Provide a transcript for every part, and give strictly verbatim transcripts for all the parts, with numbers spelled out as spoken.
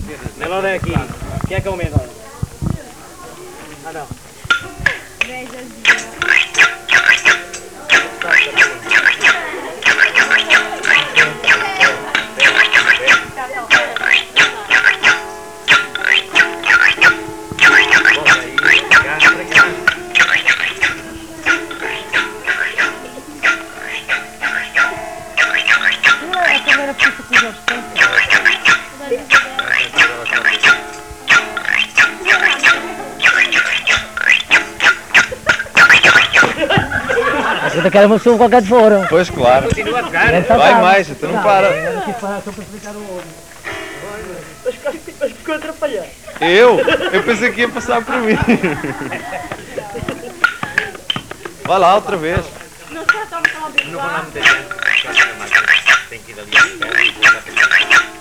Melhor é aqui. Quem é que é o melhor? Ah, não. Eu quero uma pessoa qualquer de fora. Pois, claro. Continua a jogar. Vai mais, tu não para. Eu quis parar só para explicar o olho. Mas ficou a atrapalhar. Eu? Eu pensei que ia passar por mim. Vai lá, outra vez. Não sei, estão tão habituados. Não vou lá muita gente. Tem que ir ali a pé e voltar para cá.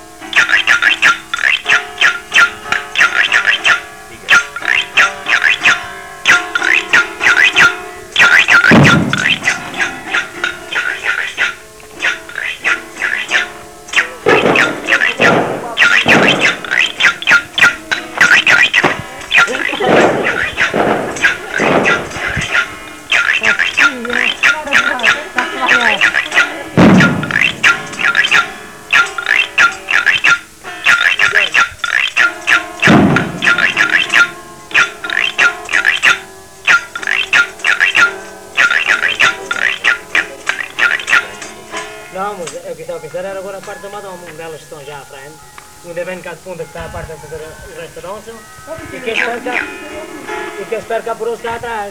Não, mas eu que estava a pensar era agora a parte da madama, uma delas que estão já à frente. Ainda bem cá de fundo que está a parte a fazer o resto da dança. E quem espera cá, e quem espera cá por eles cá atrás.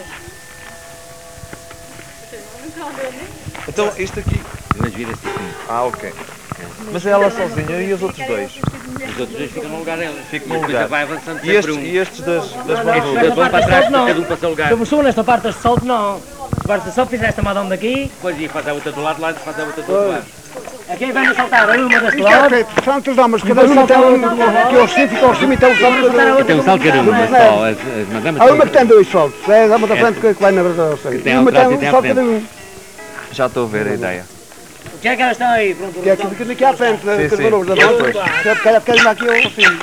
Então, isto aqui... Mas vira-se assim. Ah, ok. Mas é ela sozinha e os outros dois? Os outros dois ficam no lugar deles. Ficam no E depois lugar. vai avançando E sempre estes, um. e estes das, das Não, mãos? não. Eles vão para trás, Não. cada um para o seu lugar. Se eu pessoa nesta parte de salto, não. Se parte de salto, fizeste a madame daqui. Depois ia fazer a outra do lado, lá faz a outra do outro lado. Aqui vem a saltar a uma deste Isto é lado. feito, são três homens, cada um tem um, que eles sim ficam ao cimo e tem um salto. Tem um salto cada uma só. As, as madamas Há uma que tem dois saltos, é a dama da frente que vai na verdade. tem E uma atrás tem e tem um à salto frente. cada um. Já estou a ver a ideia. O que é que elas estão aí? Pronto, Que é que fica aqui à frente, né? Sim, Que sim. valores da volta. Quer quer quer aqui ao fim.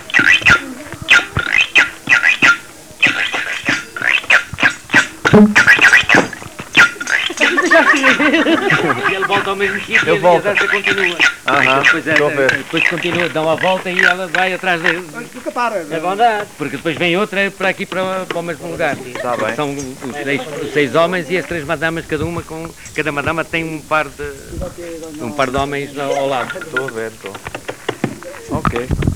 E ele volta ao mesmo sítio Eu e a volto. dança continua. Aham, Depois, é, estou a ver. depois continua, dá uma volta e ela vai atrás dele. Fica para. É bondade. Porque depois vem outra para aqui para, para o mesmo lugar. Tá bem. São os seis, os seis homens e as três madamas, cada uma com. Cada madama tem um par de. um par de homens ao, ao lado. Estou a ver, estou. Ok.